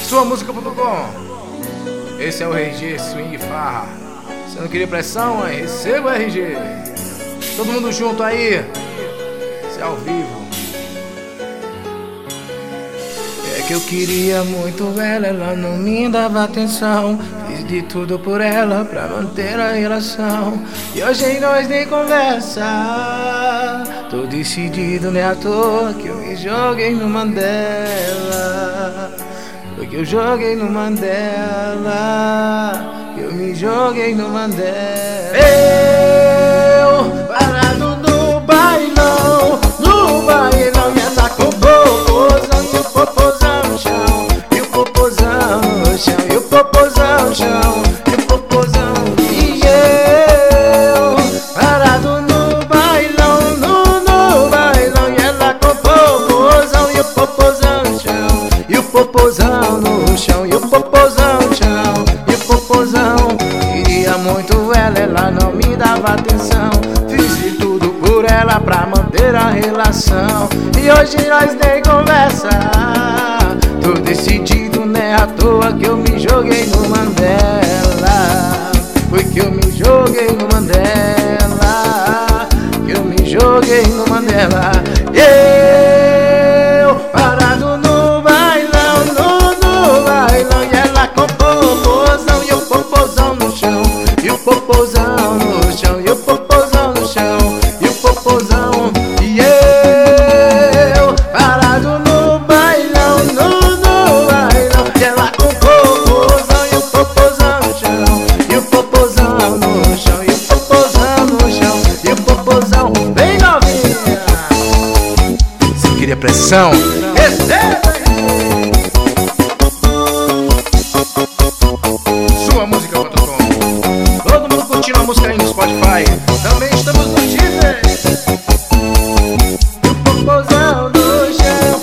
Suamusica.com. Esse é o RG Swing Farra. Você não queria pressão? Aí receba o RG. Todo mundo junto aí. Esse é ao vivo. É que eu queria muito ela não me dava atenção. Fiz de tudo por ela pra manter a relação. E hoje nós nem conversa. Tô decidido, não é à toa que eu me joguei no Mandela. Porque eu joguei no Mandela. Eu me joguei no Mandela. Eu parado no bailão. No bailão e ela com popozão. E o popozão no chão. E o popozão no chão. E o popozão no chão. E o popozão. E eu parado no bailão. No bailão e ela com popozão. E o popozão no chão. E o popozão no chão. E o popozão no chão. E o popozão. Queria muito ela não me dava atenção. Fiz de tudo por ela pra manter a relação. E hoje nós nem conversa. Tô decidido, não é à toa que eu me joguei no Mandela. Foi que eu me joguei no Mandela. Que eu me joguei no Mandela. Eu parado no bailão. No bailão e ela com popozão. E o popozão no chão. E o popozão no chão. E o popozão no chão. E o popozão. E eu parado no bailão. No bailão e ela com popozão. E o popozão no chão. E o popozão no chão. E o popozão no chão. E o popozão bem novinha. Você queria pressão? Receba! Suamusica.com. Todo mundo curtindo a música aí no Spotify. Também estamos no Deezer. O popozão no chão.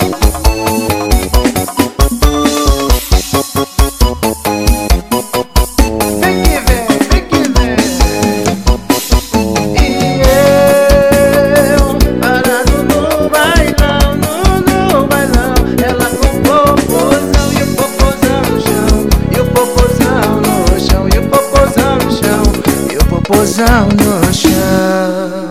Vem que vem, vem que vem. E eu parado no bailão. No bailão. Ela com popozão. E o popozão no chão. E o popozão no chão. E o popozão no chão. E o popozão no chão.